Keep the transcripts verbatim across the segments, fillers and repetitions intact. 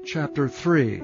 Chapter three.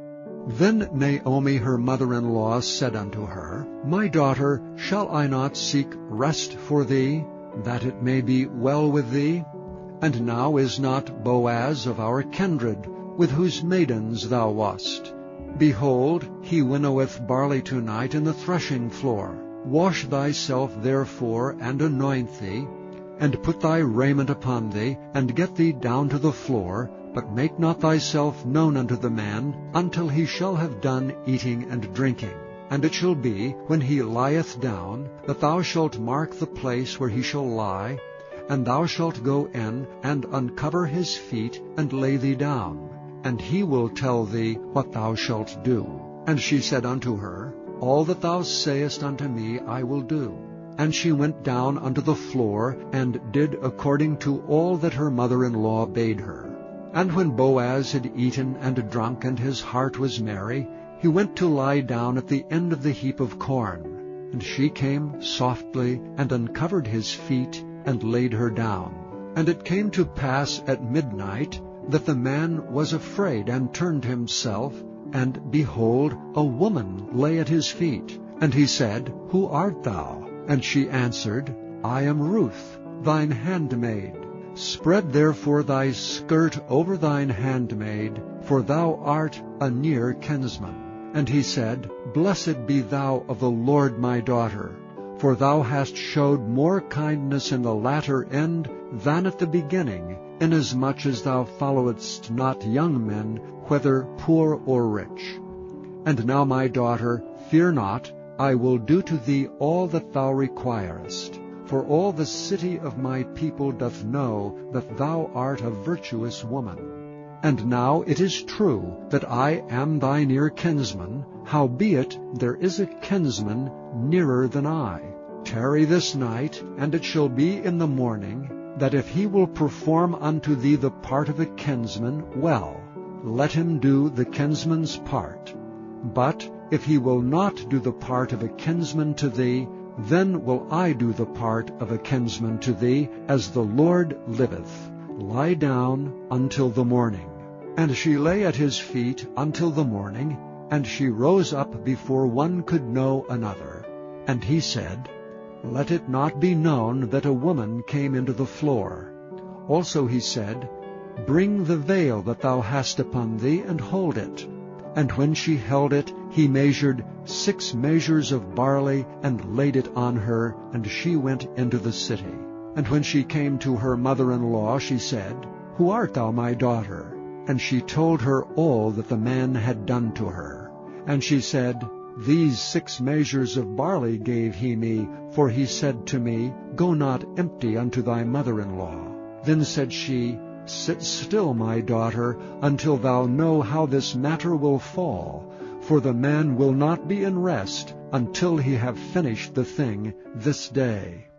Then Naomi her mother-in-law said unto her, My daughter, shall I not seek rest for thee, that it may be well with thee? And now is not Boaz of our kindred, with whose maidens thou wast? Behold, he winnoweth barley tonight in the threshing floor. Wash thyself therefore, and anoint thee, and put thy raiment upon thee, and get thee down to the floor, but make not thyself known unto the man, until he shall have done eating and drinking. And it shall be, when he lieth down, that thou shalt mark the place where he shall lie, and thou shalt go in, and uncover his feet, and lay thee down. And he will tell thee what thou shalt do. And she said unto her, All that thou sayest unto me I will do. And she went down unto the floor, and did according to all that her mother-in-law bade her. And when Boaz had eaten and drunk, and his heart was merry, he went to lie down at the end of the heap of corn. And she came softly, and uncovered his feet, and laid her down. And it came to pass at midnight, that the man was afraid, and turned himself, and behold, a woman lay at his feet. And he said, Who art thou? And she answered, I am Ruth, thine handmaid. Spread therefore thy skirt over thine handmaid, for thou art a near kinsman. And he said, Blessed be thou of the Lord, my daughter, for thou hast showed more kindness in the latter end than at the beginning, inasmuch as thou followedst not young men, whether poor or rich. And now, my daughter, fear not, I will do to thee all that thou requirest. For all the city of my people doth know that thou art a virtuous woman. And now it is true that I am thy near kinsman, howbeit there is a kinsman nearer than I. Tarry this night, and it shall be in the morning, that if he will perform unto thee the part of a kinsman, well, let him do the kinsman's part. But if he will not do the part of a kinsman to thee, then will I do the part of a kinsman to thee, as the Lord liveth. Lie down until the morning. And she lay at his feet until the morning, and she rose up before one could know another. And he said, Let it not be known that a woman came into the floor. Also he said, Bring the veil that thou hast upon thee, and hold it. And when she held it, he measured six measures of barley, and laid it on her, and she went into the city. And when she came to her mother-in-law, she said, Who art thou, my daughter? And she told her all that the man had done to her. And she said, These six measures of barley gave he me, for he said to me, Go not empty unto thy mother-in-law. Then said she, Sit still, my daughter, until thou know how this matter will fall, for the man will not be in rest until he have finished the thing this day.